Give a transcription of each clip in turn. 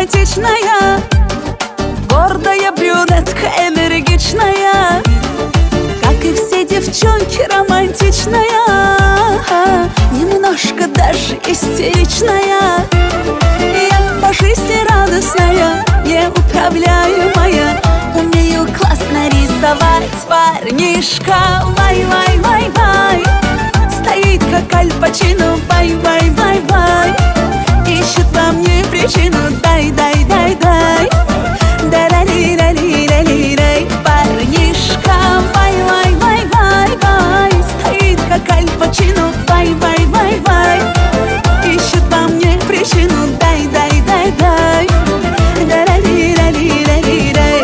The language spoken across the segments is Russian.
симпатичная, гордая брюнетка, энергичная, как и все девчонки, романтичная, немножко даже истеричная. Я по жизни радостная, неуправляемая, умею классно рисовать. Парнишка, вай-вай-вай-вай, стоит как Аль Пачино, вай-вай-вай-вай, ищет во мне причину, дай-дай-дай-дай, да-да-ли-да-ли-да-ли-дай. Парнишка, вай-вай-вай-вай-вай, стоит как Аль Пачино, вай-вай-вай-вай, ищет во мне причину, дай-дай-дай-дай, да-да-ли-да-ли-да-ли-дай.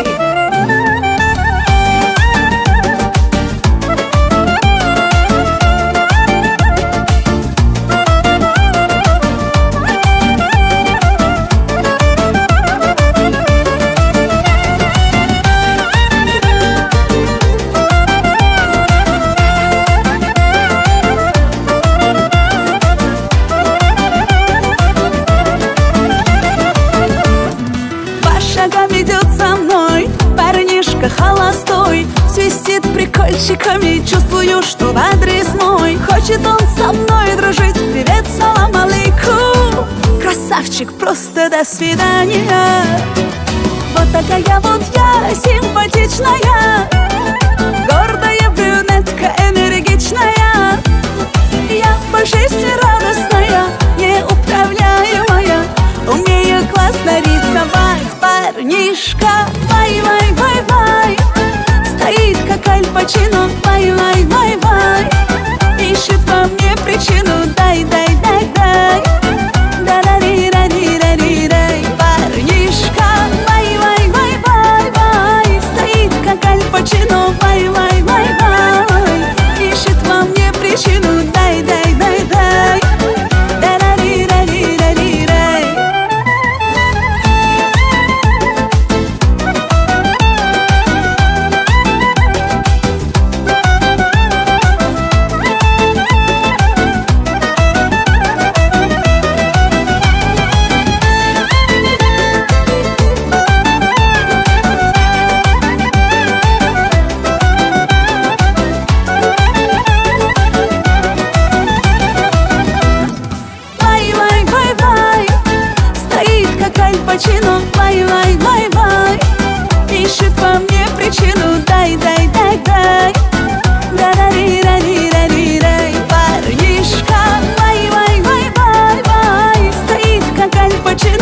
Идет со мной парнишка холостой, свистит прикольчиками, чувствую, что в адрес мой. Хочет он со мной дружить, привет, салам алейкум, красавчик, просто до свидания. Вот такая вот я, симпатичная, гордая брюнетка, энергичная, я по жизни радостная, неуправляемая, умею классно рисовать. Парнишка, вай-вай-вай-вай, стоит как Аль Пачино, вай-вай-вай-вай, ищет во мне причину, дай-дай-дай-дай, да-да-ди-да-ди-да-ди-дай. Парнишка, вай-вай-вай-вай-вай, стоит как Аль Пачино, вай-вай-вай-вай, ищет во мне причину, дай-дай-дай-дай, да-да-ди-да-ди-да-ди-дай. Пачино, вай-вай-вай-вай, ищет во мне причину, дай-дай-дай-дай, да-да-ди-да-ди-да-ди-дай. Парнишка, вай-вай-вай-вай-вай, стоит как Аль Пачино,